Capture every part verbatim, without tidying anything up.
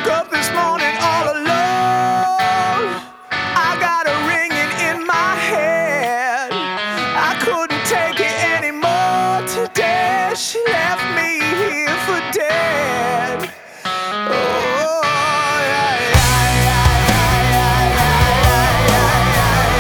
woke up this morning all alone. I got a ringing in my head. I couldn't take it anymore today. She left me here for dead. Oh, yeah, yeah, yeah, yeah, yeah, yeah, yeah,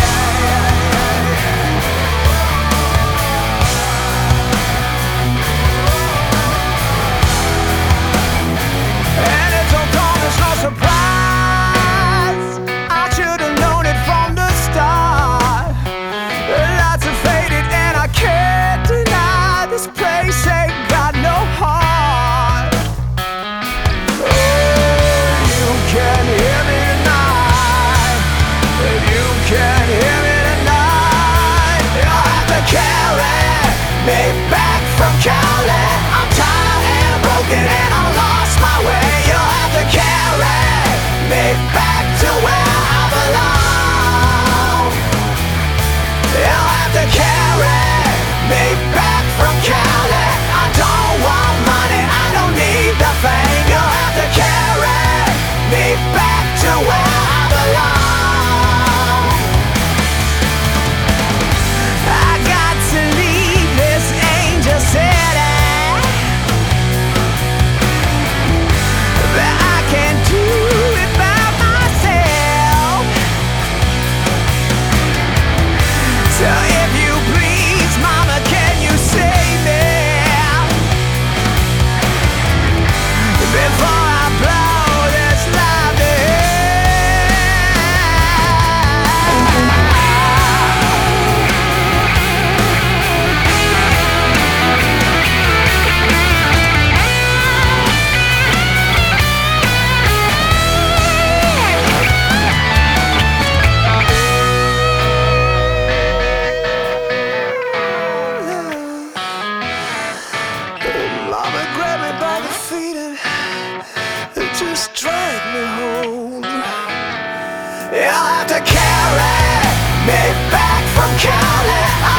yeah. And it don't come as no surprise. I should have known it from the start. The lights are faded and I can't deny this place ain't got no heart. Oh, you can hear me tonight. You can hear me tonight. You'll have to carry me back from Cali. I'm tired and broken and I lost my way. You'll have to carry me back to where I belong. You'll have to carry me back from Cali. I don't want money, I don't need the fame. You'll have to carry me back to where I belong. I got to leave this angel city, but I can't do it by myself. So if you please, mama, can you save me before I blow this life to Mama grabbed me by the feet and it just dragged me home. You'll have to carry me back from Cali.